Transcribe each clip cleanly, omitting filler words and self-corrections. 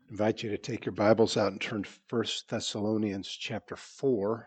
Invite you to take your Bibles out and turn to 1 Thessalonians chapter 4.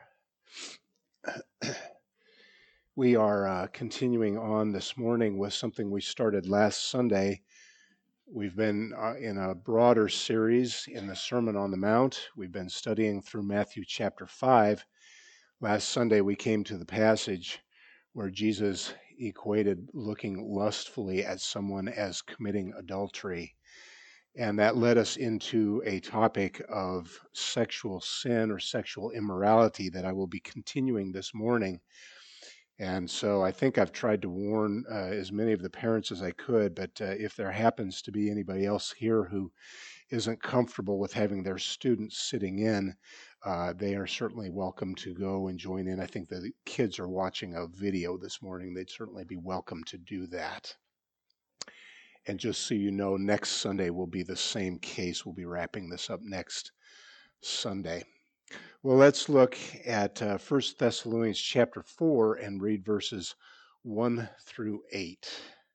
We are continuing on this morning with something we started last Sunday. We've been in a broader series in the Sermon on the Mount. We've been studying through Matthew chapter 5. Last Sunday we came to the passage where Jesus equated looking lustfully at someone as committing adultery. And that led us into a topic of sexual sin or sexual immorality that I will be continuing this morning. And so I think I've tried to warn as many of the parents as I could, but if there happens to be anybody else here who isn't comfortable with having their students sitting in, they are certainly welcome to go and join in. I think the kids are watching a video this morning. They'd certainly be welcome to do that. And just so you know, next Sunday will be the same case. We'll be wrapping this up next Sunday. Well, let's look at 1 Thessalonians chapter 4 and read verses 1 through 8.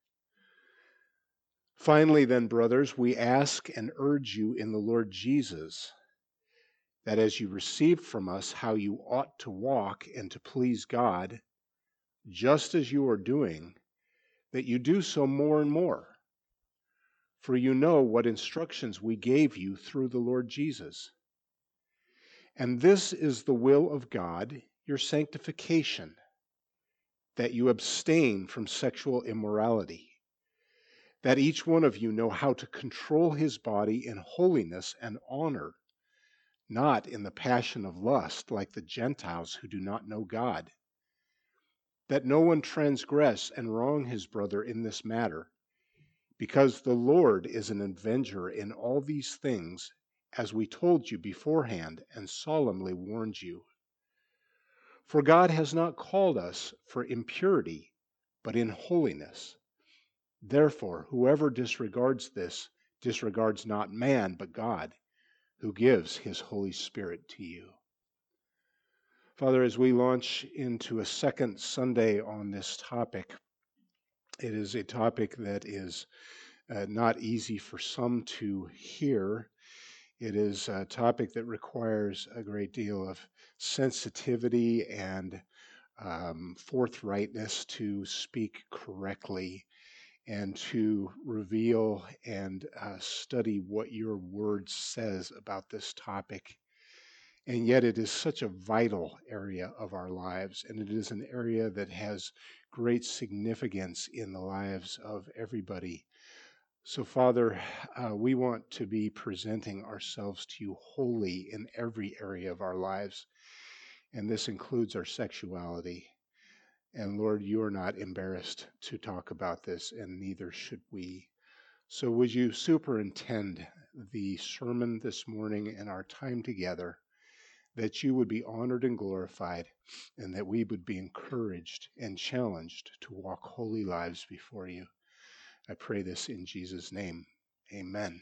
Finally, then, brothers, we ask and urge you in the Lord Jesus that as you received from us how you ought to walk and to please God, just as you are doing, that you do so more and more. For you know what instructions we gave you through the Lord Jesus. And this is the will of God, your sanctification, that you abstain from sexual immorality, that each one of you know how to control his body in holiness and honor, not in the passion of lust like the Gentiles who do not know God, that no one transgress and wrong his brother in this matter, because the Lord is an avenger in all these things, as we told you beforehand and solemnly warned you. For God has not called us for impurity, but in holiness. Therefore, whoever disregards this disregards not man, but God, who gives his Holy Spirit to you. Father, as we launch into a second Sunday on this topic, it is a topic that is not easy for some to hear. It is a topic that requires a great deal of sensitivity and forthrightness to speak correctly and to reveal and study what your word says about this topic. And yet it is such a vital area of our lives, and it is an area that has great significance in the lives of everybody. So, Father, we want to be presenting ourselves to you wholly in every area of our lives, and this includes our sexuality. And Lord, you are not embarrassed to talk about this, and neither should we. So would you superintend the sermon this morning and our time together, that you would be honored and glorified, and that we would be encouraged and challenged to walk holy lives before you. I pray this in Jesus' name. Amen.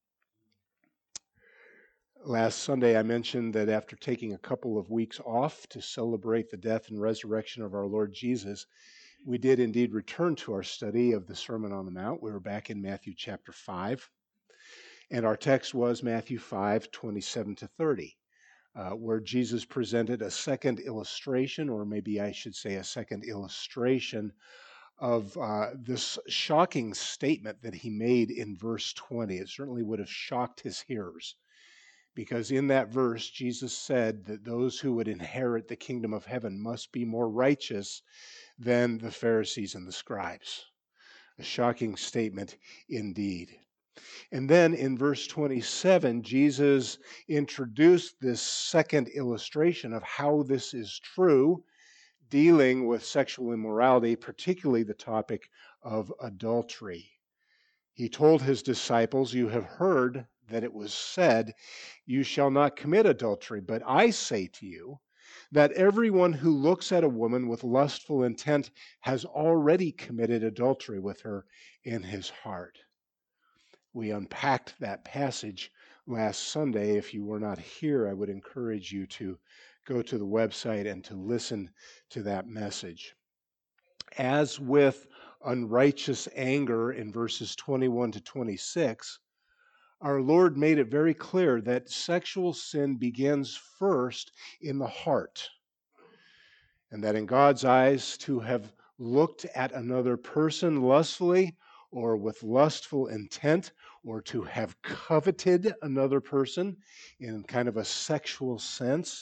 Last Sunday, I mentioned that after taking a couple of weeks off to celebrate the death and resurrection of our Lord Jesus, we did indeed return to our study of the Sermon on the Mount. We were back in Matthew chapter 5, and our text was Matthew 5:27 to 30, where Jesus presented a second illustration, or maybe I should say a second illustration of this shocking statement that he made in verse 20. It certainly would have shocked his hearers, because in that verse, Jesus said that those who would inherit the kingdom of heaven must be more righteous than the Pharisees and the scribes. A shocking statement indeed. And then in verse 27, Jesus introduced this second illustration of how this is true, dealing with sexual immorality, particularly the topic of adultery. He told his disciples, "You have heard that it was said, 'You shall not commit adultery.' But I say to you that everyone who looks at a woman with lustful intent has already committed adultery with her in his heart." We unpacked that passage last Sunday. If you were not here, I would encourage you to go to the website and to listen to that message. As with unrighteous anger in verses 21 to 26, our Lord made it very clear that sexual sin begins first in the heart, and that in God's eyes, to have looked at another person lustfully or with lustful intent, or to have coveted another person in kind of a sexual sense,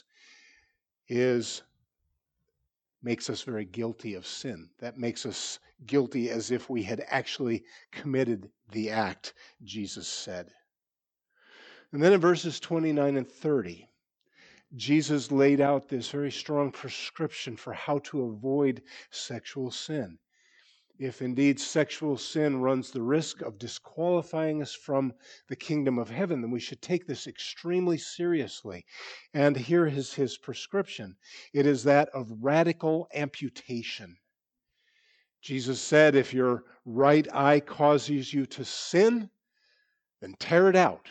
makes us very guilty of sin. That makes us guilty as if we had actually committed the act, Jesus said. And then in verses 29 and 30, Jesus laid out this very strong prescription for how to avoid sexual sin. If indeed sexual sin runs the risk of disqualifying us from the kingdom of heaven, then we should take this extremely seriously. And here is his prescription. It is that of radical amputation. Jesus said, if your right eye causes you to sin, then tear it out.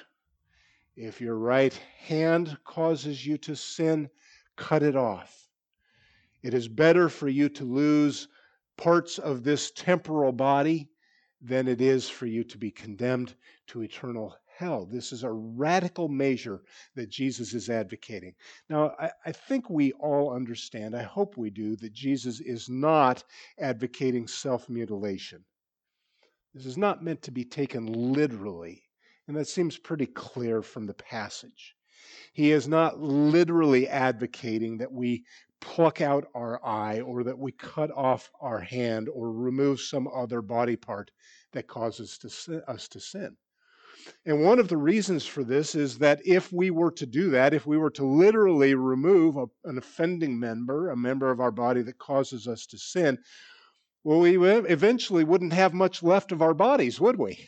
If your right hand causes you to sin, cut it off. It is better for you to lose parts of this temporal body than it is for you to be condemned to eternal hell. This is a radical measure that Jesus is advocating. Now, I think we all understand, I hope we do, that Jesus is not advocating self-mutilation. This is not meant to be taken literally, and that seems pretty clear from the passage. He is not literally advocating that we pluck out our eye or that we cut off our hand or remove some other body part that causes us to sin. And one of the reasons for this is that if we were to do that, if we were to literally remove an offending member, a member of our body that causes us to sin, well, we eventually wouldn't have much left of our bodies, would we?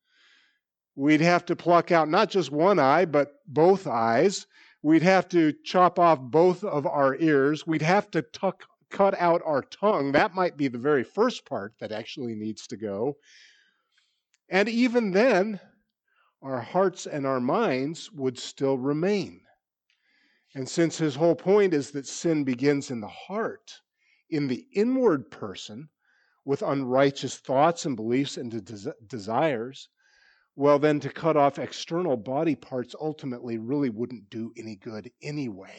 We'd have to pluck out not just one eye, but both eyes. We'd have to chop off both of our ears. We'd have to cut out our tongue. That might be the very first part that actually needs to go. And even then, our hearts and our minds would still remain. And since his whole point is that sin begins in the heart, in the inward person, with unrighteous thoughts and beliefs and desires, well, then to cut off external body parts ultimately really wouldn't do any good anyway.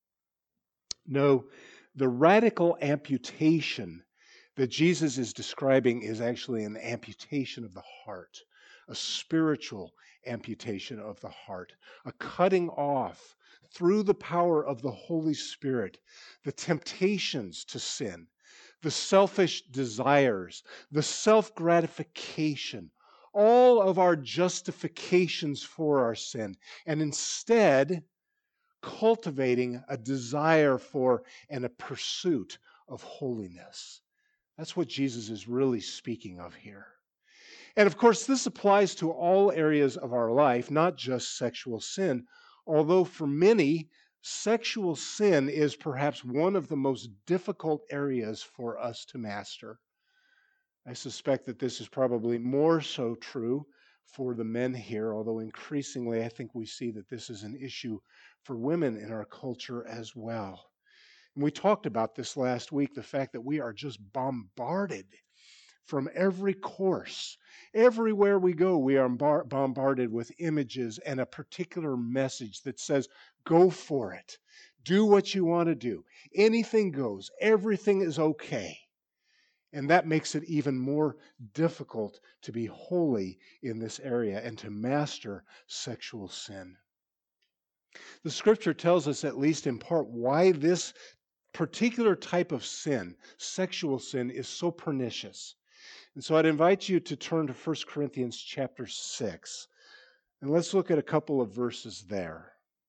No, the radical amputation that Jesus is describing is actually an amputation of the heart, a spiritual amputation of the heart, a cutting off through the power of the Holy Spirit, the temptations to sin, the selfish desires, the self-gratification, all of our justifications for our sin, and instead cultivating a desire for and a pursuit of holiness. That's what Jesus is really speaking of here. And of course, this applies to all areas of our life, not just sexual sin, although for many, sexual sin is perhaps one of the most difficult areas for us to master. I suspect that this is probably more so true for the men here, although increasingly I think we see that this is an issue for women in our culture as well. And we talked about this last week, the fact that we are just bombarded from every course. Everywhere we go, we are bombarded with images and a particular message that says, go for it. Do what you want to do. Anything goes. Everything is okay. And that makes it even more difficult to be holy in this area and to master sexual sin. The scripture tells us, at least in part, why this particular type of sin, sexual sin, is so pernicious. And so I'd invite you to turn to 1 Corinthians chapter 6. And let's look at a couple of verses there.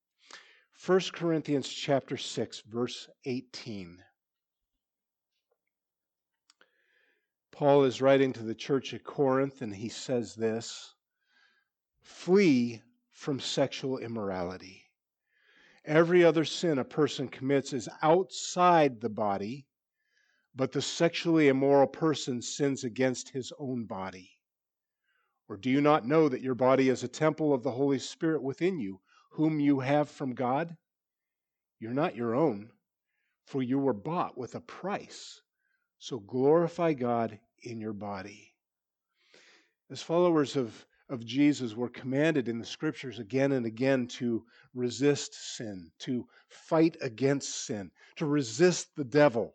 1 Corinthians chapter 6, verse 18. Paul is writing to the church at Corinth, and he says this: flee from sexual immorality. Every other sin a person commits is outside the body, but the sexually immoral person sins against his own body. Or do you not know that your body is a temple of the Holy Spirit within you, whom you have from God? You're not your own, for you were bought with a price. So glorify God in your body. As followers of of Jesus were commanded in the scriptures again and again to resist sin, to fight against sin, to resist the devil.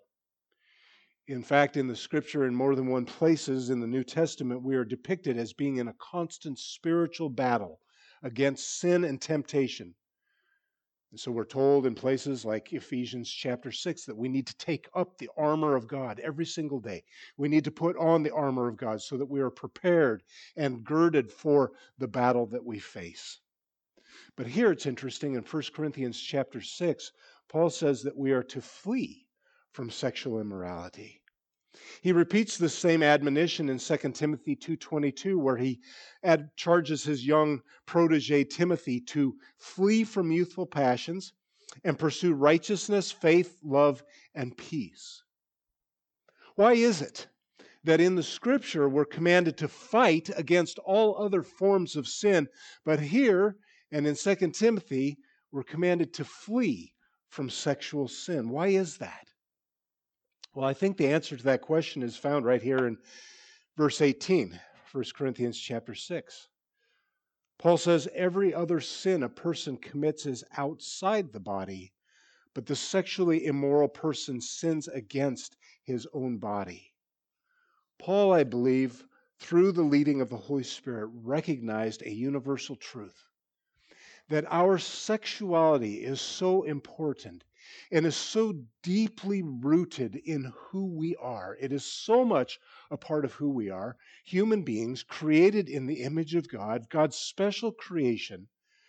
In fact, in the scripture, in more than one places in the New Testament, we are depicted as being in a constant spiritual battle against sin and temptation. And so we're told in places like Ephesians chapter 6 that we need to take up the armor of God every single day. We need to put on the armor of God so that we are prepared and girded for the battle that we face. But here it's interesting, in 1 Corinthians chapter 6, Paul says that we are to flee from sexual immorality. He repeats this same admonition in 2 Timothy 2:22, where he charges his young protege Timothy to flee from youthful passions and pursue righteousness, faith, love, and peace. Why is it that in the scripture we're commanded to fight against all other forms of sin, but here and in 2 Timothy we're commanded to flee from sexual sin? Why is that? Well, I think the answer to that question is found right here in verse 18, 1 Corinthians chapter 6. Paul says, every other sin a person commits is outside the body, but the sexually immoral person sins against his own body. Paul, I believe, through the leading of the Holy Spirit, recognized a universal truth, that our sexuality is so important and is so deeply rooted in who we are. It is so much a part of who we are, human beings created in the image of God, God's special creation.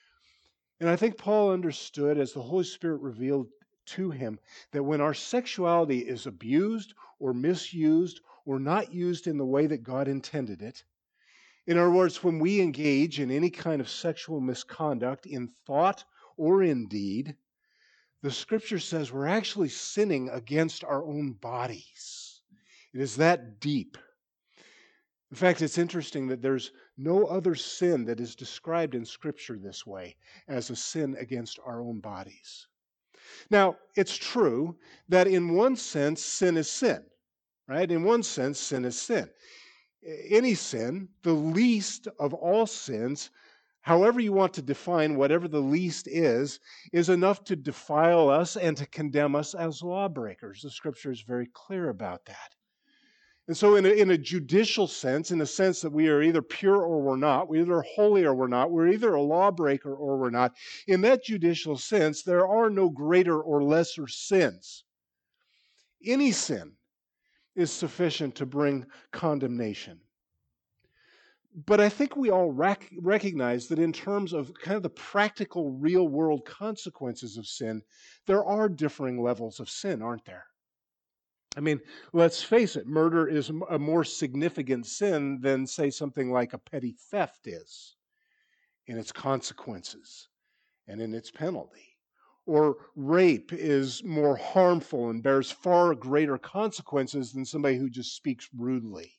And I think Paul understood, as the Holy Spirit revealed to him, that when our sexuality is abused or misused or not used in the way that God intended it, in other words, when we engage in any kind of sexual misconduct in thought or in deed, the scripture says we're actually sinning against our own bodies. It is that deep. In fact, it's interesting that there's no other sin that is described in scripture this way as a sin against our own bodies. Now, it's true that in one sense, sin is sin, right? In one sense, sin is sin. Any sin, the least of all sins, however you want to define whatever the least is enough to defile us and to condemn us as lawbreakers. The scripture is very clear about that. And so in a judicial sense, in a sense that we are either pure or we're not, we're either holy or we're not, we're either a lawbreaker or we're not, in that judicial sense, there are no greater or lesser sins. Any sin is sufficient to bring condemnation. But I think we all recognize that in terms of kind of the practical, real-world consequences of sin, there are differing levels of sin, aren't there? I mean, let's face it, murder is a more significant sin than, say, something like a petty theft is in its consequences and in its penalty. Or rape is more harmful and bears far greater consequences than somebody who just speaks rudely.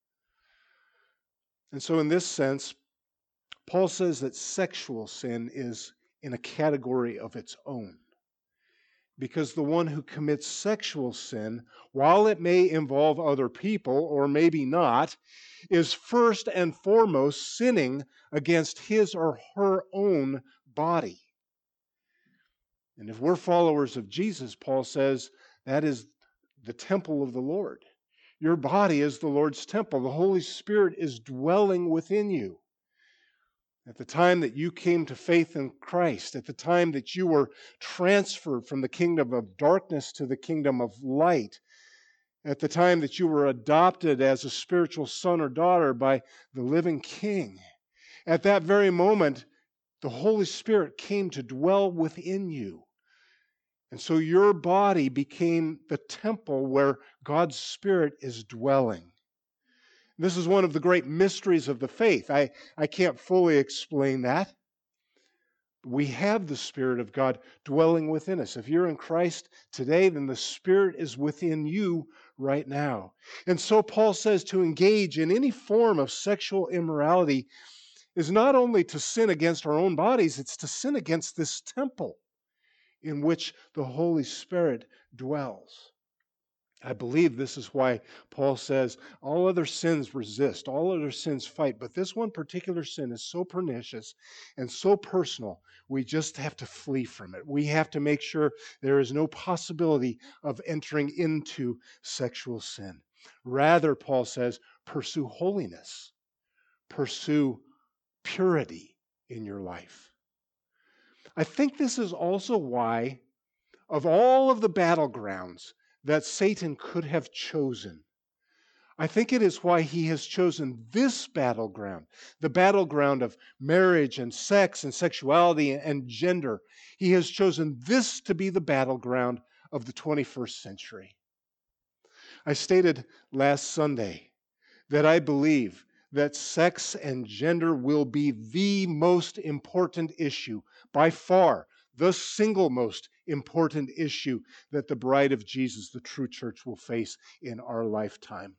And so in this sense, Paul says that sexual sin is in a category of its own. Because the one who commits sexual sin, while it may involve other people, or maybe not, is first and foremost sinning against his or her own body. And if we're followers of Jesus, Paul says, that is the temple of the Lord. Your body is the Lord's temple. The Holy Spirit is dwelling within you. At the time that you came to faith in Christ, at the time that you were transferred from the kingdom of darkness to the kingdom of light, at the time that you were adopted as a spiritual son or daughter by the living King, at that very moment, the Holy Spirit came to dwell within you. And so your body became the temple where God's Spirit is dwelling. This is one of the great mysteries of the faith. I can't fully explain that. We have the Spirit of God dwelling within us. If you're in Christ today, then the Spirit is within you right now. And so Paul says to engage in any form of sexual immorality is not only to sin against our own bodies, it's to sin against this temple in which the Holy Spirit dwells. I believe this is why Paul says all other sins resist, all other sins fight, but this one particular sin is so pernicious and so personal, we just have to flee from it. We have to make sure there is no possibility of entering into sexual sin. Rather, Paul says, pursue holiness, pursue purity in your life. I think this is also why, of all of the battlegrounds that Satan could have chosen, I think it is why he has chosen this battleground, the battleground of marriage and sex and sexuality and gender. He has chosen this to be the battleground of the 21st century. I stated last Sunday that I believe that sex and gender will be the most important issue, by far the single most important issue that the bride of Jesus, the true church, will face in our lifetime.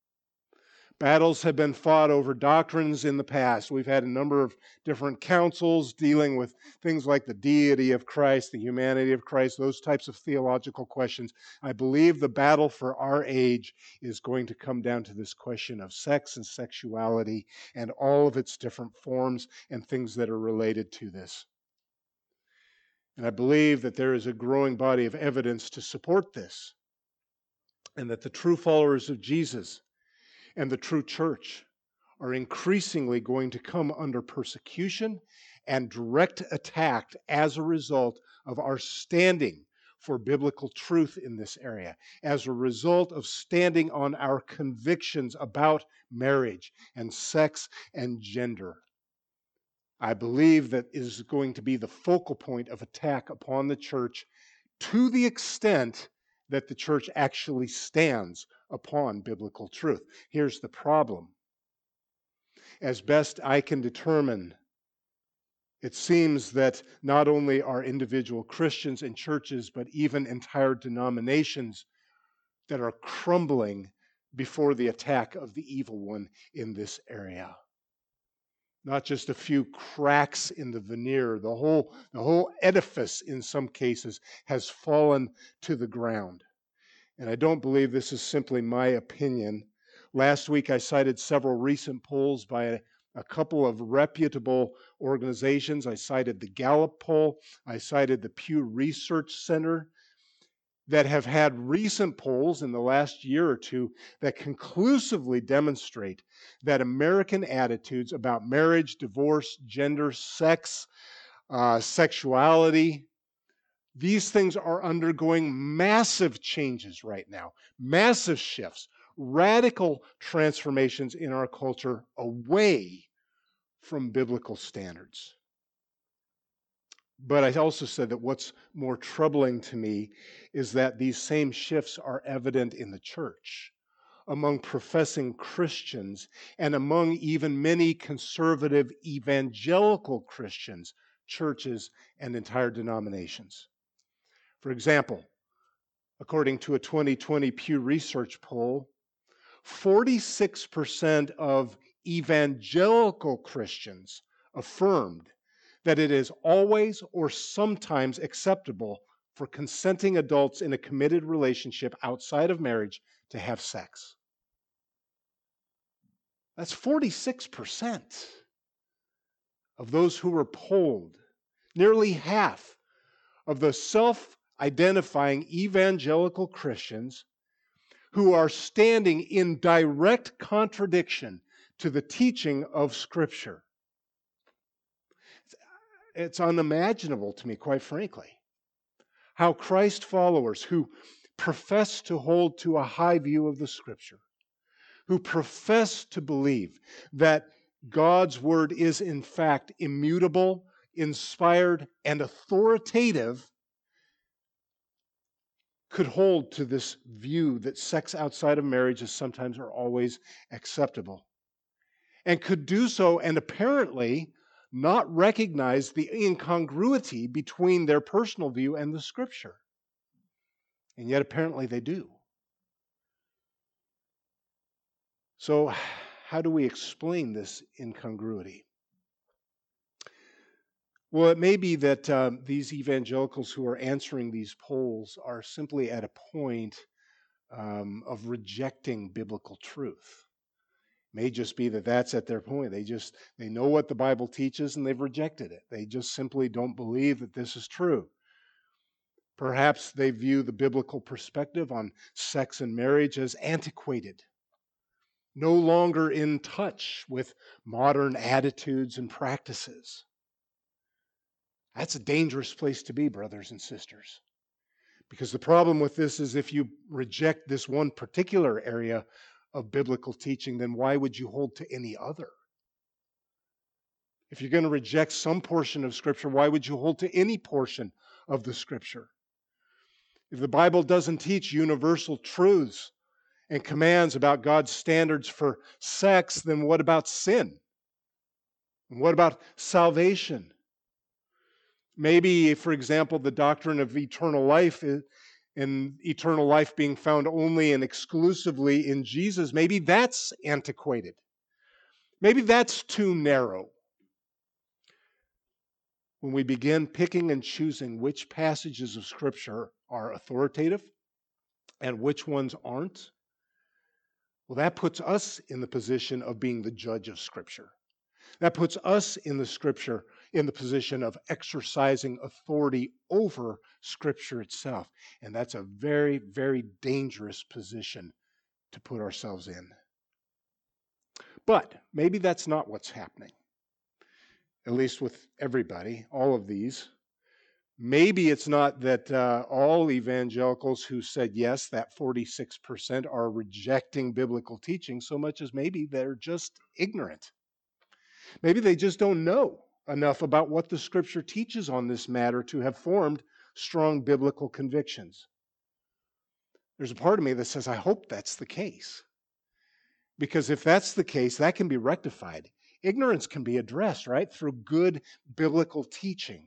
Battles have been fought over doctrines in the past. We've had a number of different councils dealing with things like the deity of Christ, the humanity of Christ, those types of theological questions. I believe the battle for our age is going to come down to this question of sex and sexuality and all of its different forms and things that are related to this. And I believe that there is a growing body of evidence to support this, and that the true followers of Jesus and the true church are increasingly going to come under persecution and direct attack as a result of our standing for biblical truth in this area, as a result of standing on our convictions about marriage and sex and gender. I believe that is going to be the focal point of attack upon the church, to the extent that the church actually stands upon biblical truth. Here's the problem. As best I can determine, it seems that not only are individual Christians and churches, but even entire denominations that are crumbling before the attack of the evil one in this area. Not just a few cracks in the veneer. The whole edifice, in some cases, has fallen to the ground. And I don't believe this is simply my opinion. Last week, I cited several recent polls by a couple of reputable organizations. I cited the Gallup poll. I cited the Pew Research Center, that have had recent polls in the last year or two that conclusively demonstrate that American attitudes about marriage, divorce, gender, sex, sexuality, these things are undergoing massive changes right now, massive shifts, radical transformations in our culture away from biblical standards. But I also said that what's more troubling to me is that these same shifts are evident in the church, among professing Christians, and among even many conservative evangelical Christians, churches, and entire denominations. For example, according to a 2020 Pew Research poll, 46% of evangelical Christians affirmed that it is always or sometimes acceptable for consenting adults in a committed relationship outside of marriage to have sex. That's 46% of those who were polled. Nearly half of the self-identifying evangelical Christians who are standing in direct contradiction to the teaching of Scripture. It's unimaginable to me, quite frankly, how Christ followers who profess to hold to a high view of the Scripture, who profess to believe that God's Word is in fact immutable, inspired, and authoritative, could hold to this view that sex outside of marriage is sometimes or always acceptable, and could do so and apparently not recognize the incongruity between their personal view and the Scripture. And yet apparently they do. So how do we explain this incongruity? Well, it may be that these evangelicals who are answering these polls are simply at a point of rejecting biblical truth. May just be that that's at their point. They know what the Bible teaches and they've rejected it. They just simply don't believe that this is true. Perhaps they view the biblical perspective on sex and marriage as antiquated, no longer in touch with modern attitudes and practices. That's a dangerous place to be, brothers and sisters. Because the problem with this is if you reject this one particular area of biblical teaching, then why would you hold to any other? If you're going to reject some portion of Scripture, why would you hold to any portion of the Scripture? If the Bible doesn't teach universal truths and commands about God's standards for sex, then what about sin? And what about salvation? Maybe, for example, the doctrine of eternal life and eternal life being found only and exclusively in Jesus, maybe that's antiquated. Maybe that's too narrow. When we begin picking and choosing which passages of Scripture are authoritative and which ones aren't, well, that puts us in the position of being the judge of Scripture. That puts us in the Scripture in the position of exercising authority over Scripture itself. And that's a very, very dangerous position to put ourselves in. But maybe that's not what's happening, at least with everybody, all of these. Maybe it's not that all evangelicals who said yes, that 46% are rejecting biblical teaching so much as maybe they're just ignorant. Maybe they just don't know enough about what the Scripture teaches on this matter to have formed strong biblical convictions. There's a part of me that says, I hope that's the case. Because if that's the case, that can be rectified. Ignorance can be addressed, right, through good biblical teaching.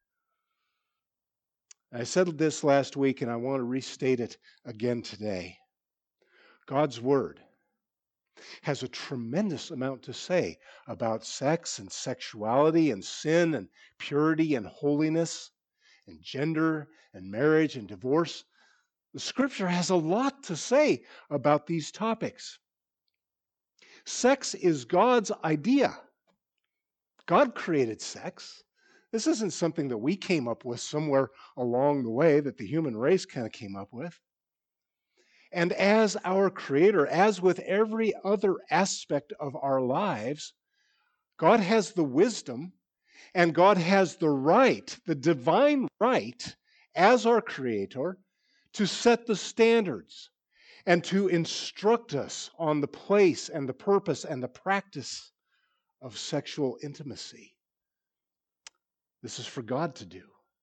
I said this last week, and I want to restate it again today. God's Word has a tremendous amount to say about sex and sexuality and sin and purity and holiness and gender and marriage and divorce. The Scripture has a lot to say about these topics. Sex is God's idea. God created sex. This isn't something that we came up with somewhere along the way that the human race kind of came up with. And as our Creator, as with every other aspect of our lives, God has the wisdom and God has the right, the divine right, as our Creator, to set the standards and to instruct us on the place and the purpose and the practice of sexual intimacy. This is for God to do.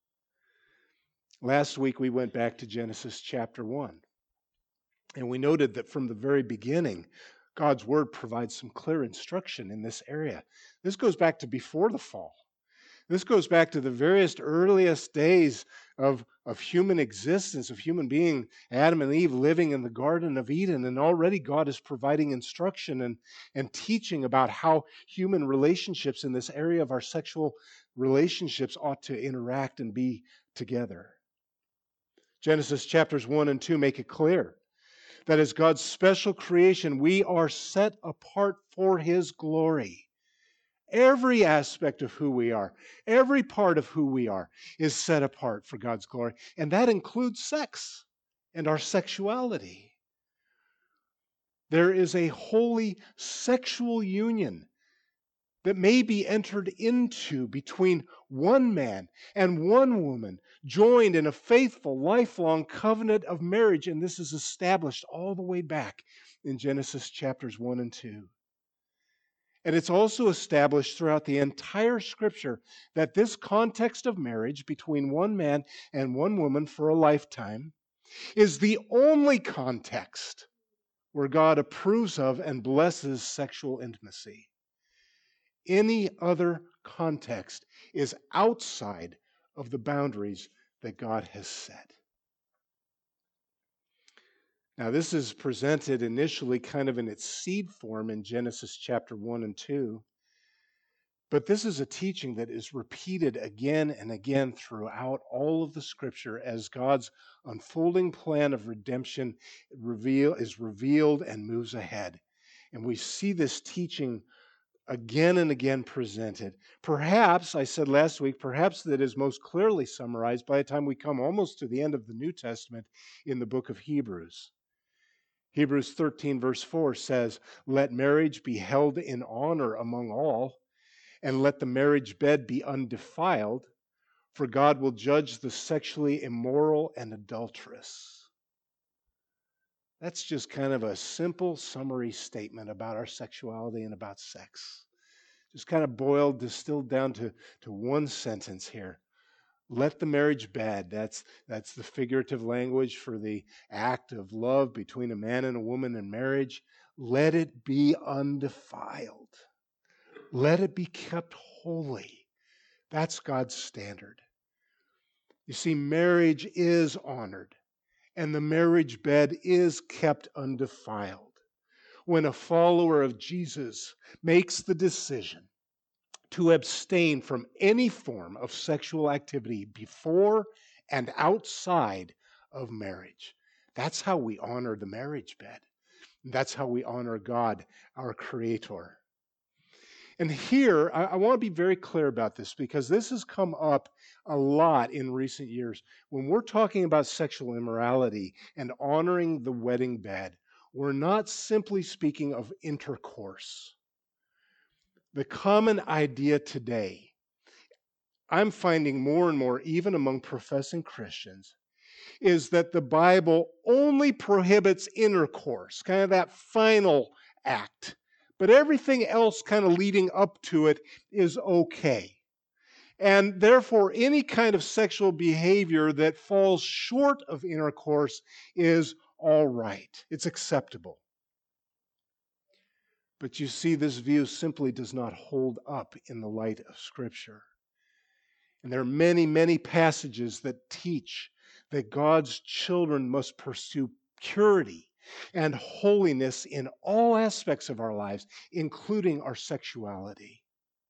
Last week we went back to Genesis chapter 1. And we noted that from the very beginning, God's Word provides some clear instruction in this area. This goes back to before the fall. This goes back to the very earliest days of human existence, of human being, Adam and Eve living in the Garden of Eden. And already God is providing instruction and teaching about how human relationships in this area of our sexual relationships ought to interact and be together. Genesis chapters 1 and 2 make it clear that as God's special creation, we are set apart for His glory. Every aspect of who we are, every part of who we are, is set apart for God's glory. And that includes sex and our sexuality. There is a holy sexual union that may be entered into between one man and one woman, joined in a faithful, lifelong covenant of marriage. And this is established all the way back in Genesis chapters 1 and 2. And it's also established throughout the entire Scripture that this context of marriage between one man and one woman for a lifetime is the only context where God approves of and blesses sexual intimacy. Any other context is outside of the boundaries that God has set. Now, this is presented initially kind of in its seed form in Genesis chapter 1 and 2. But this is a teaching that is repeated again and again throughout all of the Scripture as God's unfolding plan of redemption is revealed and moves ahead. And we see this teaching again and again presented. Perhaps, I said last week, perhaps that is most clearly summarized by the time we come almost to the end of the New Testament in the book of Hebrews. Hebrews 13, verse 4 says, "Let marriage be held in honor among all, and let the marriage bed be undefiled, for God will judge the sexually immoral and adulterous." That's just kind of a simple summary statement about our sexuality and about sex. Just kind of distilled down to one sentence here. Let the marriage bed, that's the figurative language for the act of love between a man and a woman in marriage, let it be undefiled. Let it be kept holy. That's God's standard. You see, marriage is honored, and the marriage bed is kept undefiled. When a follower of Jesus makes the decision to abstain from any form of sexual activity before and outside of marriage, that's how we honor the marriage bed. That's how we honor God, our Creator. And here, I want to be very clear about this because this has come up a lot in recent years. When we're talking about sexual immorality and honoring the wedding bed, we're not simply speaking of intercourse. The common idea today, I'm finding more and more, even among professing Christians, is that the Bible only prohibits intercourse, kind of that final act. But everything else kind of leading up to it is okay. And therefore, any kind of sexual behavior that falls short of intercourse is all right. It's acceptable. But you see, this view simply does not hold up in the light of Scripture. And there are many, many passages that teach that God's children must pursue purity and holiness in all aspects of our lives, including our sexuality.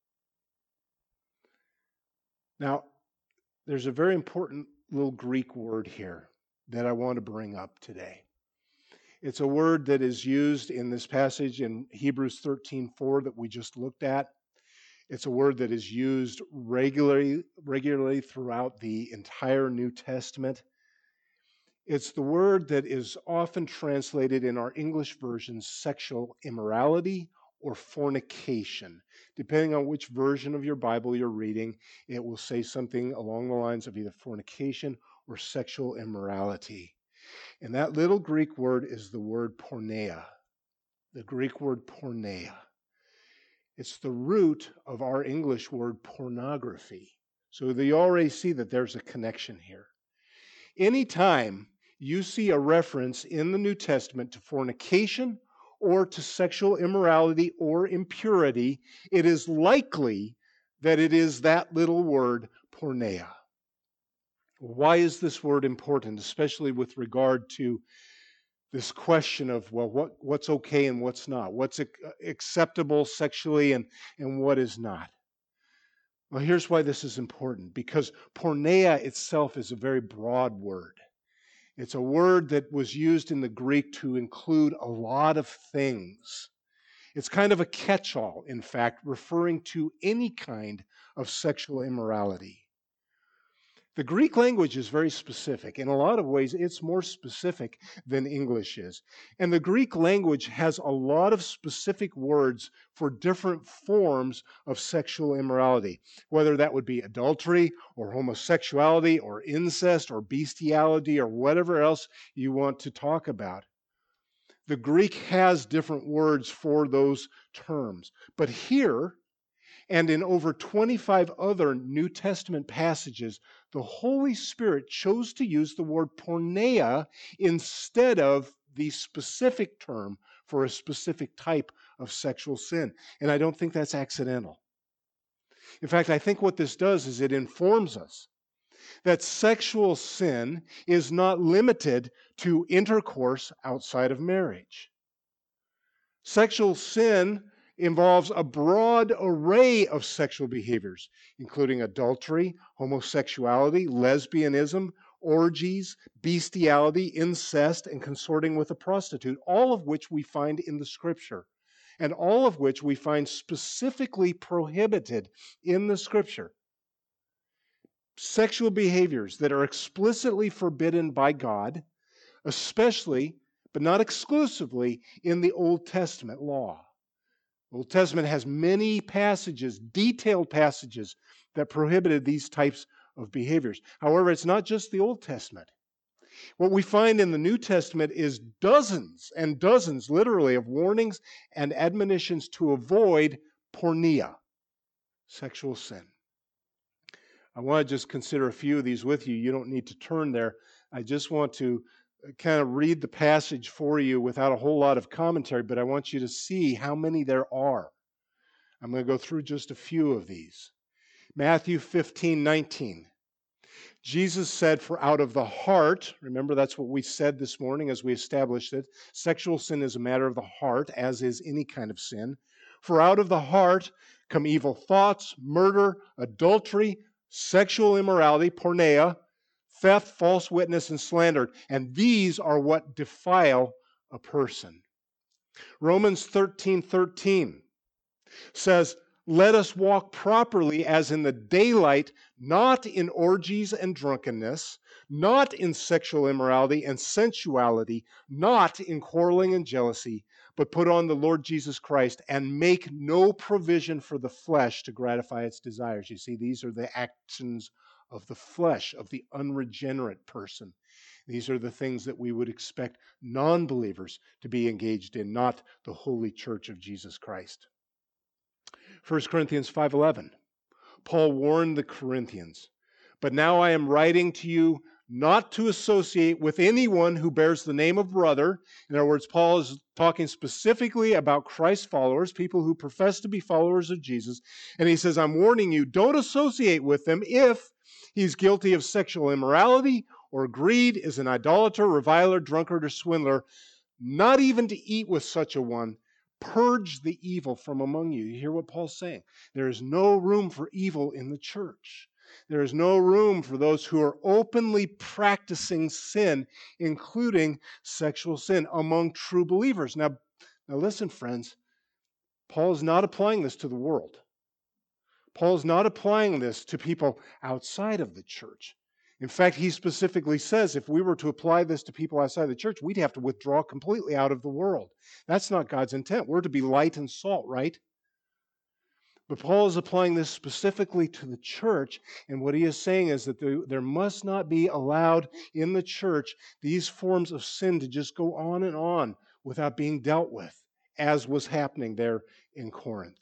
Now, there's a very important little Greek word here that I want to bring up today. It's a word that is used in this passage in Hebrews 13:4 that we just looked at. It's a word that is used regularly throughout the entire New Testament. It's the word that is often translated in our English version sexual immorality or fornication. Depending on which version of your Bible you're reading, it will say something along the lines of either fornication or sexual immorality. And that little Greek word is the word porneia. The Greek word porneia. It's the root of our English word pornography. So you already see that there's a connection here. Anytime you see a reference in the New Testament to fornication or to sexual immorality or impurity, it is likely that it is that little word porneia. Why is this word important, especially with regard to this question of, well, what's okay and what's not? What's acceptable sexually and what is not? Well, here's why this is important. Because porneia itself is a very broad word. It's a word that was used in the Greek to include a lot of things. It's kind of a catch-all, in fact, referring to any kind of sexual immorality. The Greek language is very specific. In a lot of ways, it's more specific than English is. And the Greek language has a lot of specific words for different forms of sexual immorality, whether that would be adultery or homosexuality or incest or bestiality or whatever else you want to talk about. The Greek has different words for those terms. But here, and in over 25 other New Testament passages, the Holy Spirit chose to use the word porneia instead of the specific term for a specific type of sexual sin. And I don't think that's accidental. In fact, I think what this does is it informs us that sexual sin is not limited to intercourse outside of marriage. Sexual sin involves a broad array of sexual behaviors, including adultery, homosexuality, lesbianism, orgies, bestiality, incest, and consorting with a prostitute, all of which we find in the Scripture, and all of which we find specifically prohibited in the Scripture. Sexual behaviors that are explicitly forbidden by God, especially, but not exclusively, in the Old Testament law. The Old Testament has many passages, detailed passages, that prohibited these types of behaviors. However, it's not just the Old Testament. What we find in the New Testament is dozens and dozens, literally, of warnings and admonitions to avoid porneia, sexual sin. I want to just consider a few of these with you. You don't need to turn there. I just want to kind of read the passage for you without a whole lot of commentary, but I want you to see how many there are. I'm going to go through just a few of these. Matthew 15:19. Jesus said, "For out of the heart," remember that's what we said this morning as we established it, sexual sin is a matter of the heart, as is any kind of sin. "For out of the heart come evil thoughts, murder, adultery, sexual immorality," porneia, "theft, false witness, and slander, and these are what defile a person." Romans 13:13 says, "Let us walk properly as in the daylight, not in orgies and drunkenness, not in sexual immorality and sensuality, not in quarreling and jealousy, but put on the Lord Jesus Christ and make no provision for the flesh to gratify its desires." You see, these are the actions of the flesh, of the unregenerate person. These are the things that we would expect non-believers to be engaged in, not the holy church of Jesus Christ. 1 Corinthians 5:11. Paul warned the Corinthians, "But now I am writing to you not to associate with anyone who bears the name of brother." In other words, Paul is talking specifically about Christ's followers, people who profess to be followers of Jesus. And he says, "I'm warning you, don't associate with them if he's guilty of sexual immorality or greed, is an idolater, reviler, drunkard, or swindler, not even to eat with such a one. Purge the evil from among you." You hear what Paul's saying? There is no room for evil in the church. There is no room for those who are openly practicing sin, including sexual sin, among true believers. Now listen, friends. Paul is not applying this to the world. Paul is not applying this to people outside of the church. In fact, he specifically says if we were to apply this to people outside the church, we'd have to withdraw completely out of the world. That's not God's intent. We're to be light and salt, right? But Paul is applying this specifically to the church, and what he is saying is that there must not be allowed in the church these forms of sin to just go on and on without being dealt with, as was happening there in Corinth.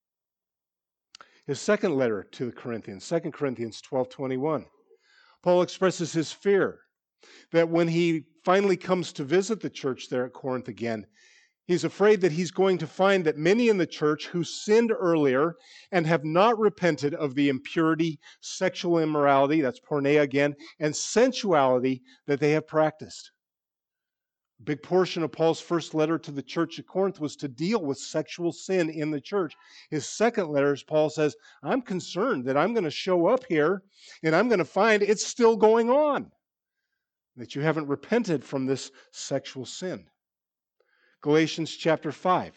His second letter to the Corinthians, 2 Corinthians 12:21, Paul expresses his fear that when he finally comes to visit the church there at Corinth again, he's afraid that he's going to find that many in the church who sinned earlier and have not repented of the impurity, sexual immorality, that's porneia again, and sensuality that they have practiced. A big portion of Paul's first letter to the church at Corinth was to deal with sexual sin in the church. His second letter, as Paul says, I'm concerned that I'm going to show up here and I'm going to find it's still going on, that you haven't repented from this sexual sin. Galatians chapter 5,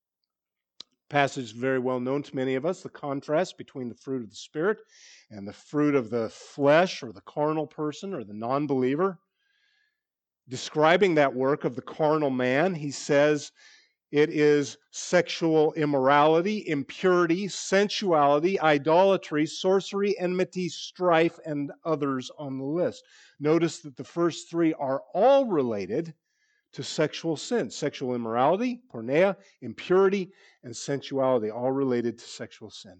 passage very well known to many of us, the contrast between the fruit of the Spirit and the fruit of the flesh, or the carnal person, or the non-believer. Describing that work of the carnal man, he says it is sexual immorality, impurity, sensuality, idolatry, sorcery, enmity, strife, and others on the list. Notice that the first three are all related to sexual sin. Sexual immorality, porneia, impurity, and sensuality, all related to sexual sin.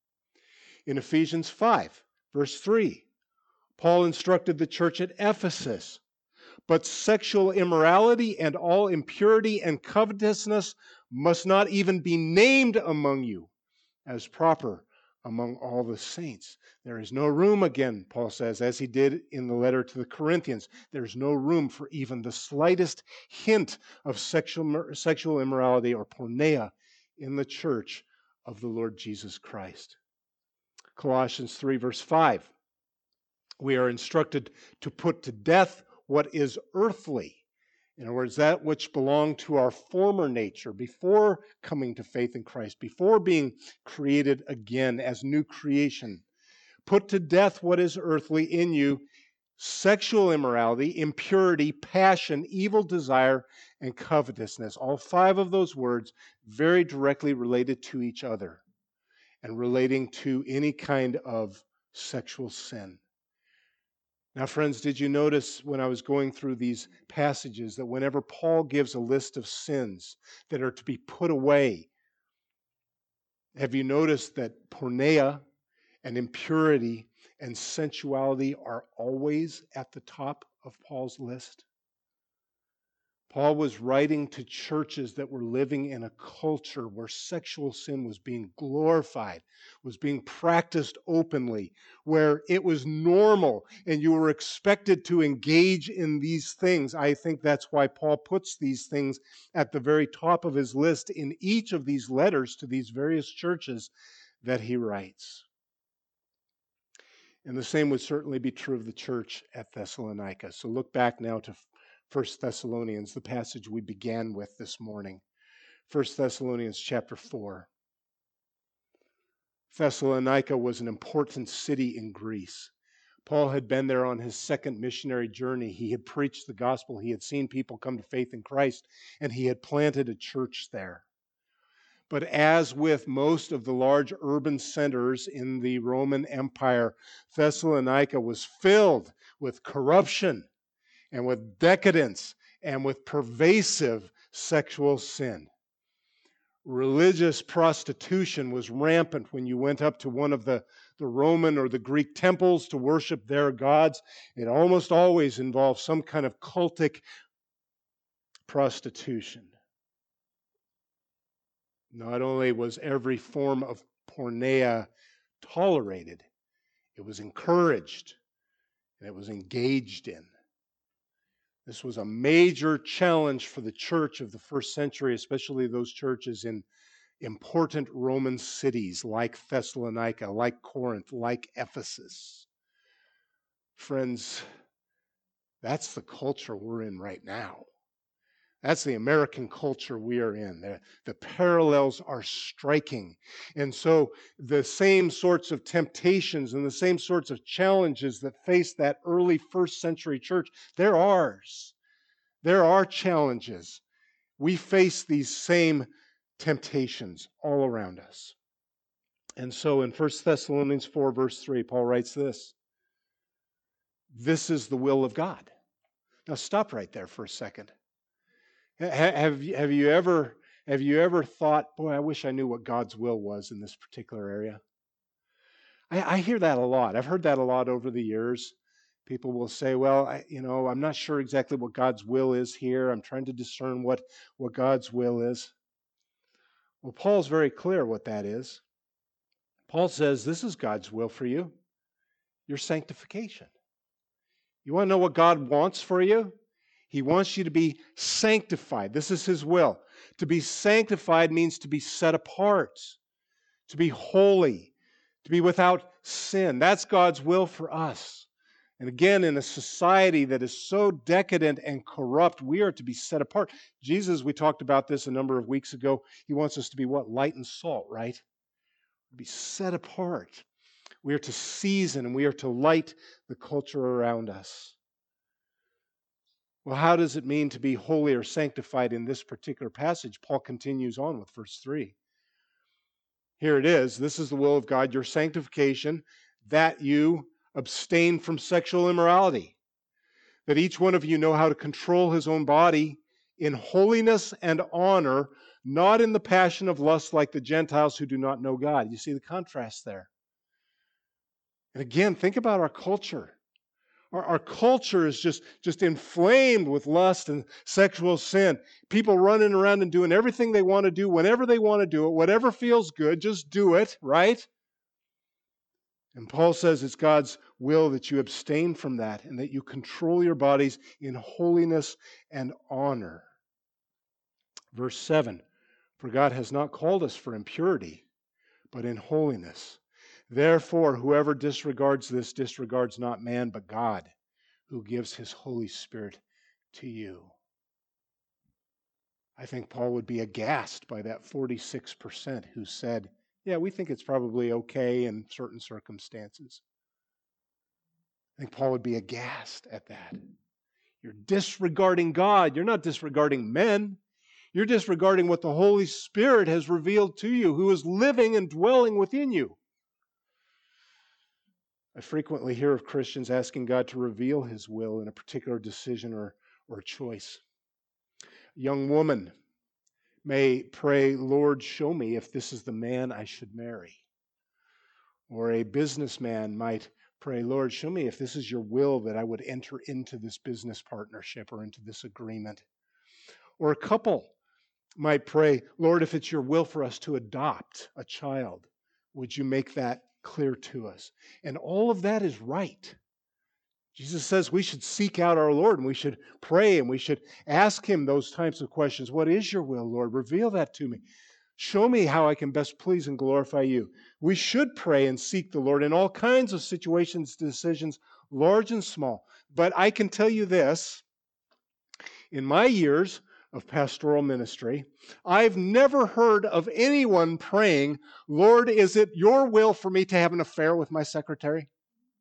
In Ephesians 5, verse 3, Paul instructed the church at Ephesus, "But sexual immorality and all impurity and covetousness must not even be named among you as proper among all the saints." There is no room, again, Paul says, as he did in the letter to the Corinthians, there's no room for even the slightest hint of sexual immorality or porneia in the church of the Lord Jesus Christ. Colossians 3, verse 5. We are instructed to put to death what is earthly. In other words, that which belonged to our former nature before coming to faith in Christ, before being created again as new creation. Put to death what is earthly in you: sexual immorality, impurity, passion, evil desire, and covetousness. All five of those words very directly related to each other and relating to any kind of sexual sin. Now, friends, did you notice when I was going through these passages that whenever Paul gives a list of sins that are to be put away, have you noticed that porneia and impurity and sensuality are always at the top of Paul's list? Paul was writing to churches that were living in a culture where sexual sin was being glorified, was being practiced openly, where it was normal and you were expected to engage in these things. I think that's why Paul puts these things at the very top of his list in each of these letters to these various churches that he writes. And the same would certainly be true of the church at Thessalonica. So look back now to 1 Thessalonians, the passage we began with this morning. 1 Thessalonians chapter 4. Thessalonica was an important city in Greece. Paul had been there on his second missionary journey. He had preached the gospel. He had seen people come to faith in Christ, and he had planted a church there. But as with most of the large urban centers in the Roman Empire, Thessalonica was filled with corruption and with decadence and with pervasive sexual sin. Religious prostitution was rampant when you went up to one of the Roman or the Greek temples to worship their gods. It almost always involved some kind of cultic prostitution. Not only was every form of porneia tolerated, it was encouraged and it was engaged in. This was a major challenge for the church of the first century, especially those churches in important Roman cities like Thessalonica, like Corinth, like Ephesus. Friends, that's the culture we're in right now. That's the American culture we are in. The parallels are striking. And so the same sorts of temptations and the same sorts of challenges that faced that early first century church, they're ours. There are challenges. We face these same temptations all around us. And so in 1 Thessalonians 4, verse 3, Paul writes this: this is the will of God. Now stop right there for a second. Have you ever thought, boy, I wish I knew what God's will was in this particular area? I hear that a lot. I've heard that a lot over the years. People will say, well, I'm not sure exactly what God's will is here. I'm trying to discern what God's will is. Well, Paul's very clear what that is. Paul says this is God's will for you, your sanctification. You want to know what God wants for you? He wants you to be sanctified. This is His will. To be sanctified means to be set apart, to be holy, to be without sin. That's God's will for us. And again, in a society that is so decadent and corrupt, we are to be set apart. Jesus, we talked about this a number of weeks ago, He wants us to be what? Light and salt, right? To be set apart. We are to season and we are to light the culture around us. Well, how does it mean to be holy or sanctified in this particular passage? Paul continues on with verse 3. Here it is. This is the will of God, your sanctification, that you abstain from sexual immorality, that each one of you know how to control his own body in holiness and honor, not in the passion of lust like the Gentiles who do not know God. You see the contrast there. And again, think about our culture. Our culture is just inflamed with lust and sexual sin. People running around and doing everything they want to do, whenever they want to do it, whatever feels good, just do it, right? And Paul says it's God's will that you abstain from that and that you control your bodies in holiness and honor. Verse 7, For God has not called us for impurity, but in holiness. Therefore, whoever disregards this disregards not man, but God, who gives his Holy Spirit to you. I think Paul would be aghast by that 46% who said, yeah, we think it's probably okay in certain circumstances. I think Paul would be aghast at that. You're disregarding God. You're not disregarding men. You're disregarding what the Holy Spirit has revealed to you, who is living and dwelling within you. I frequently hear of Christians asking God to reveal his will in a particular decision or choice. A young woman may pray, Lord, show me if this is the man I should marry. Or a businessman might pray, Lord, show me if this is your will that I would enter into this business partnership or into this agreement. Or a couple might pray, Lord, if it's your will for us to adopt a child, would you make that clear to us? And all of that is right. Jesus says we should seek out our Lord and we should pray and we should ask him those types of questions. What is your will, Lord? Reveal that to me. Show me how I can best please and glorify you. We should pray and seek the Lord in all kinds of situations, decisions, large and small. But I can tell you this, in my years of pastoral ministry, I've never heard of anyone praying, Lord, is it your will for me to have an affair with my secretary?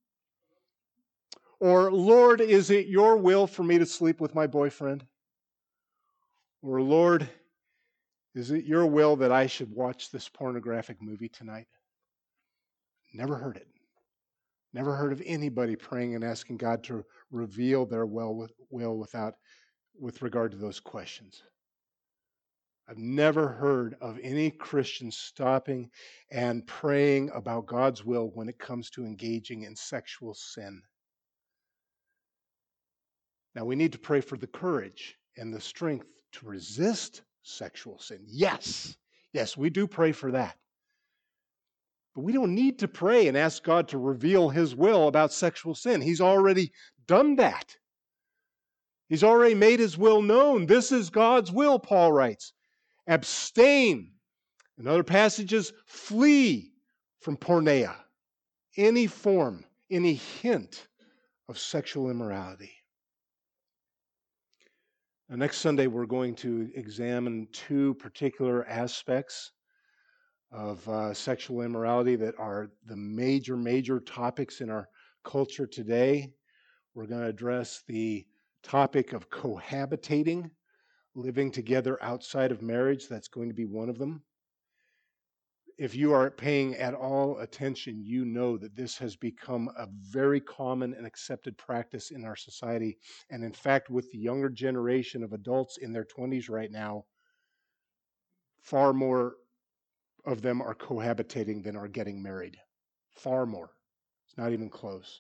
Or, Lord, is it your will for me to sleep with my boyfriend? Or, Lord, is it your will that I should watch this pornographic movie tonight? Never heard it. Never heard of anybody praying and asking God to reveal their will with regard to those questions. I've never heard of any Christian stopping and praying about God's will when it comes to engaging in sexual sin. Now, we need to pray for the courage and the strength to resist sexual sin. Yes, we do pray for that. But we don't need to pray and ask God to reveal his will about sexual sin. He's already done that. He's already made his will known. This is God's will, Paul writes. Abstain. In other passages, flee from porneia. Any form, any hint of sexual immorality. Now, next Sunday, we're going to examine two particular aspects of sexual immorality that are the major topics in our culture today. We're going to address the topic of cohabitating, living together outside of marriage. That's going to be one of them. If you are paying at all attention, you know that this has become a very common and accepted practice in our society. And in fact, with the younger generation of adults in their 20s right now, far more of them are cohabitating than are getting married. Far more. It's not even close.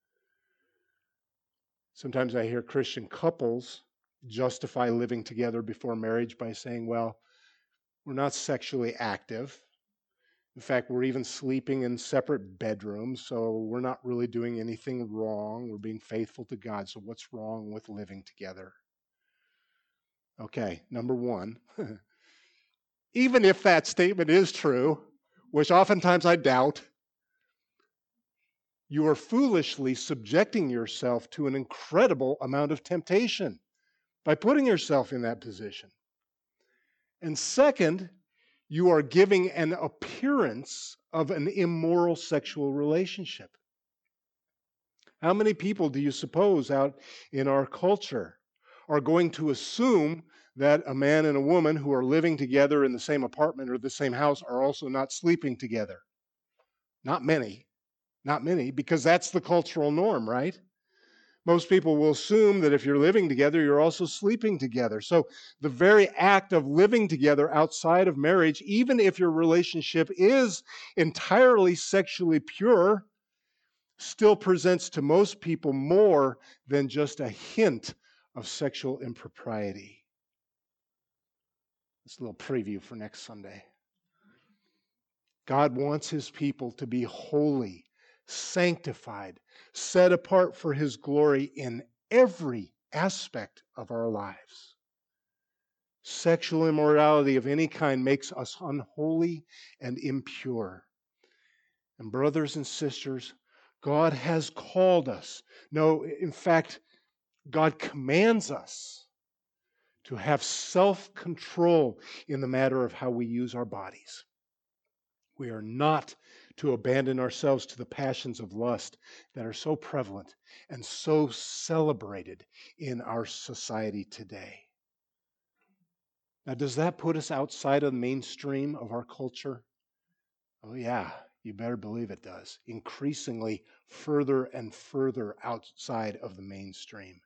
Sometimes I hear Christian couples justify living together before marriage by saying, well, we're not sexually active. In fact, we're even sleeping in separate bedrooms, so we're not really doing anything wrong. We're being faithful to God, so what's wrong with living together? Okay, number one, even if that statement is true, which oftentimes I doubt, you are foolishly subjecting yourself to an incredible amount of temptation by putting yourself in that position. And second, you are giving an appearance of an immoral sexual relationship. How many people do you suppose out in our culture are going to assume that a man and a woman who are living together in the same apartment or the same house are also not sleeping together? Not many, because that's the cultural norm, right? Most people will assume that if you're living together, you're also sleeping together. So the very act of living together outside of marriage, even if your relationship is entirely sexually pure, still presents to most people more than just a hint of sexual impropriety. It's a little preview for next Sunday. God wants his people to be holy, sanctified, set apart for his glory in every aspect of our lives. Sexual immorality of any kind makes us unholy and impure. And brothers and sisters, God has called us. No, in fact, God commands us to have self-control in the matter of how we use our bodies. We are not to abandon ourselves to the passions of lust that are so prevalent and so celebrated in our society today. Now, does that put us outside of the mainstream of our culture? Oh, yeah, you better believe it does. Increasingly further and further outside of the mainstream.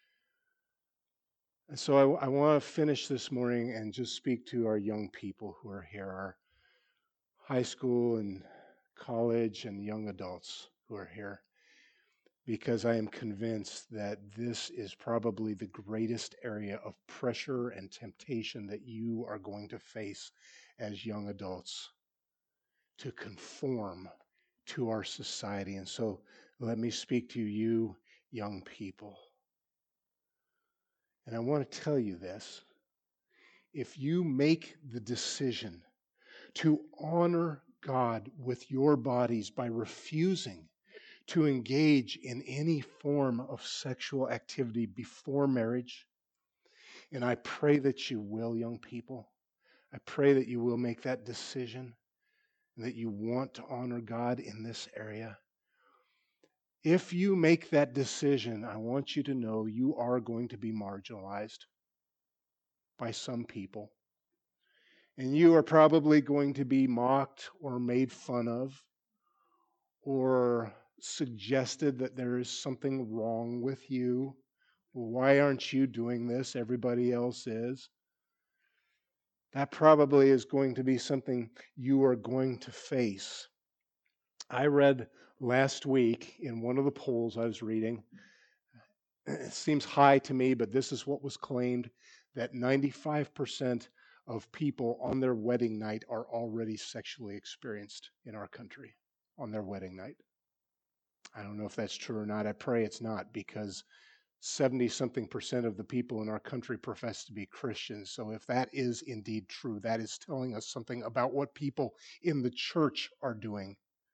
And so I want to finish this morning and just speak to our young people who are here, our high school and college and young adults who are here, because I am convinced that this is probably the greatest area of pressure and temptation that you are going to face as young adults, to conform to our society. And so let me speak to you, young people. And I want to tell you this. If you make the decision to honor God with your bodies by refusing to engage in any form of sexual activity before marriage, and I pray that you will, young people. I pray that you will make that decision and that you want to honor God in this area. If you make that decision, I want you to know you are going to be marginalized by some people. And you are probably going to be mocked or made fun of or suggested that there is something wrong with you. Well, why aren't you doing this? Everybody else is. That probably is going to be something you are going to face. I read last week in one of the polls I was reading, it seems high to me, but this is what was claimed, that 95% of people on their wedding night are already sexually experienced in our country on their wedding night. I don't know if that's true or not. I pray it's not, because 70-something% of the people in our country profess to be Christians. So if that is indeed true, that is telling us something about what people in the church are doing.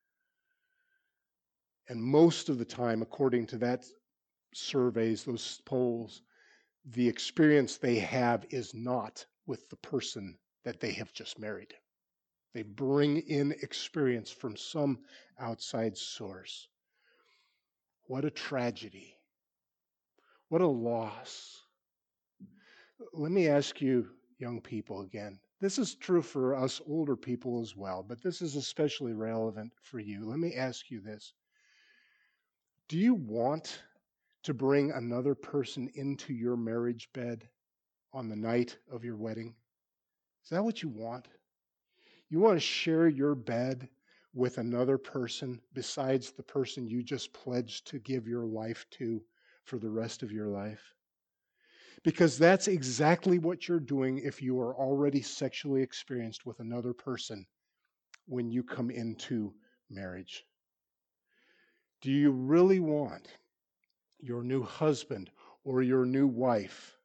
And most of the time, according to that surveys, those polls, the experience they have is not with the person that they have just married. They bring in experience from some outside source. What a tragedy. What a loss. Let me ask you, young people, again. This is true for us older people as well, but this is especially relevant for you. Let me ask you this. Do you want to bring another person into your marriage bed on the night of your wedding? Is that what you want? You want to share your bed with another person besides the person you just pledged to give your life to for the rest of your life? Because that's exactly what you're doing if you are already sexually experienced with another person when you come into marriage. Do you really want your new husband or your new wife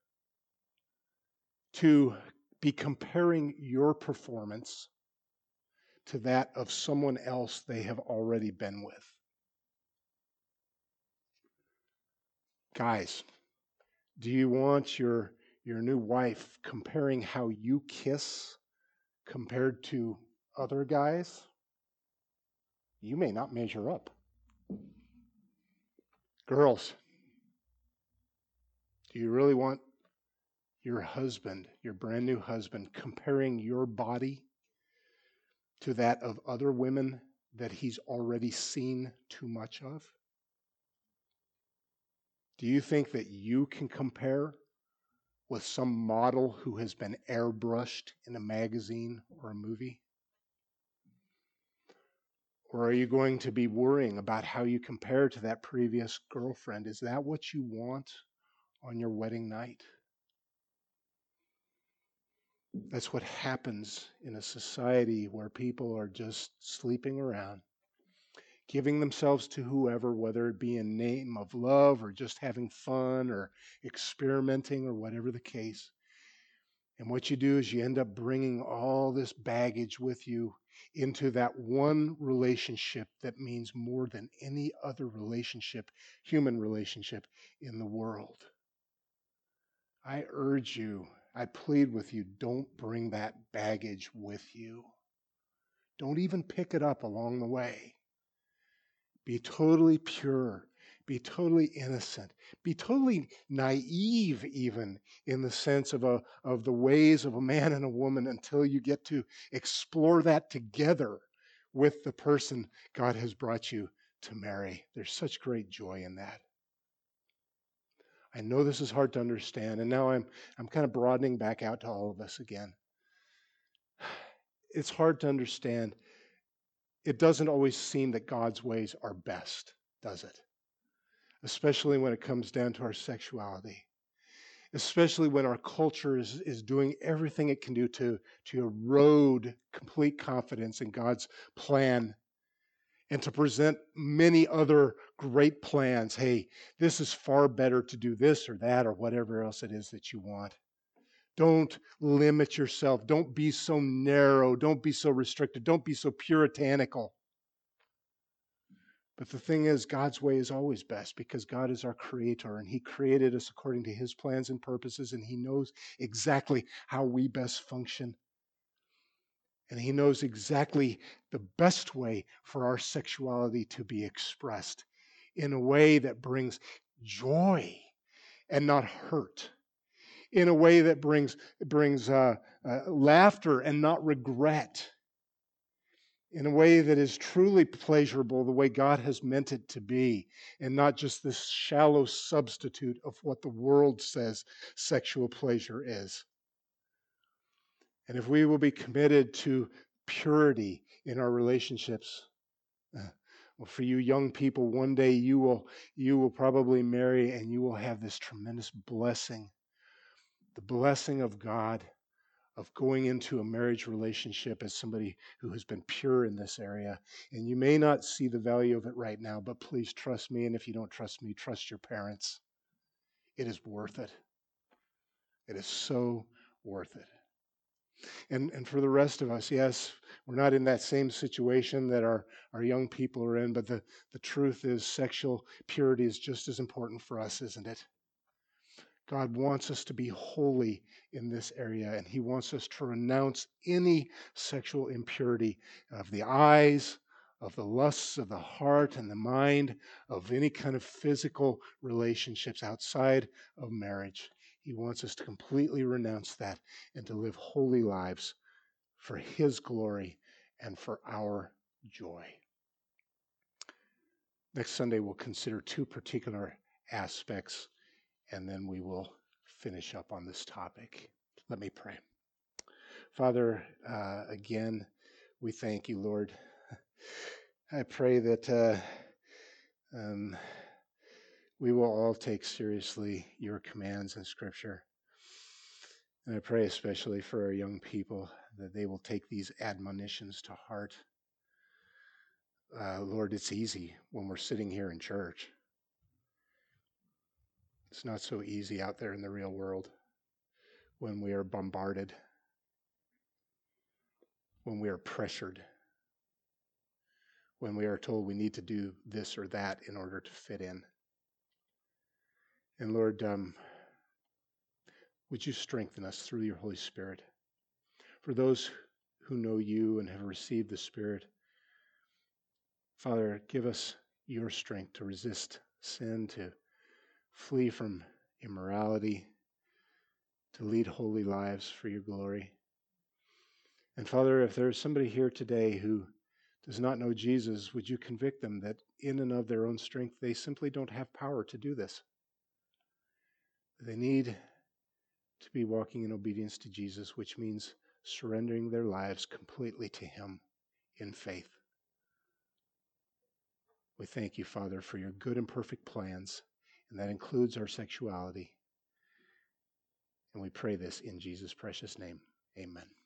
to be comparing your performance to that of someone else they have already been with? Guys, do you want your new wife comparing how you kiss compared to other guys? You may not measure up. Girls, do you really want your husband, your brand new husband, comparing your body to that of other women that he's already seen too much of? Do you think that you can compare with some model who has been airbrushed in a magazine or a movie? Or are you going to be worrying about how you compare to that previous girlfriend? Is that what you want on your wedding night? That's what happens in a society where people are just sleeping around, giving themselves to whoever, whether it be in name of love or just having fun or experimenting or whatever the case. And what you do is you end up bringing all this baggage with you into that one relationship that means more than any other relationship, human relationship in the world. I urge you, I plead with you, don't bring that baggage with you. Don't even pick it up along the way. Be totally pure. Be totally innocent. Be totally naive, even in the sense of the ways of a man and a woman, until you get to explore that together with the person God has brought you to marry. There's such great joy in that. I know this is hard to understand, and now I'm kind of broadening back out to all of us again. It's hard to understand. It doesn't always seem that God's ways are best, does it? Especially when it comes down to our sexuality. Especially when our culture is doing everything it can do to erode complete confidence in God's plan and to present many other great plans. Hey, this is far better to do this or that or whatever else it is that you want. Don't limit yourself. Don't be so narrow. Don't be so restricted. Don't be so puritanical. But the thing is, God's way is always best because God is our creator and He created us according to His plans and purposes, and He knows exactly how we best function. And He knows exactly the best way for our sexuality to be expressed in a way that brings joy and not hurt, in a way that brings laughter and not regret, in a way that is truly pleasurable the way God has meant it to be, and not just this shallow substitute of what the world says sexual pleasure is. And if we will be committed to purity in our relationships, well, for you young people, one day you will probably marry and you will have this tremendous blessing, the blessing of God, of going into a marriage relationship as somebody who has been pure in this area. And you may not see the value of it right now, but please trust me. And if you don't trust me, trust your parents. It is worth it. It is so worth it. And for the rest of us, yes, we're not in that same situation that our young people are in, but the truth is sexual purity is just as important for us, isn't it? God wants us to be holy in this area, and He wants us to renounce any sexual impurity of the eyes, of the lusts of the heart and the mind, of any kind of physical relationships outside of marriage. He wants us to completely renounce that and to live holy lives for His glory and for our joy. Next Sunday, we'll consider two particular aspects, and then we will finish up on this topic. Let me pray. Father, again, we thank you, Lord. I pray that we will all take seriously your commands in Scripture. And I pray especially for our young people that they will take these admonitions to heart. Lord, it's easy when we're sitting here in church. It's not so easy out there in the real world when we are bombarded, when we are pressured, when we are told we need to do this or that in order to fit in. And Lord, would you strengthen us through your Holy Spirit? For those who know you and have received the Spirit, Father, give us your strength to resist sin, to flee from immorality, to lead holy lives for your glory. And Father, if there's somebody here today who does not know Jesus, would you convict them that in and of their own strength, they simply don't have power to do this? They need to be walking in obedience to Jesus, which means surrendering their lives completely to Him in faith. We thank you, Father, for your good and perfect plans, and that includes our sexuality. And we pray this in Jesus' precious name. Amen.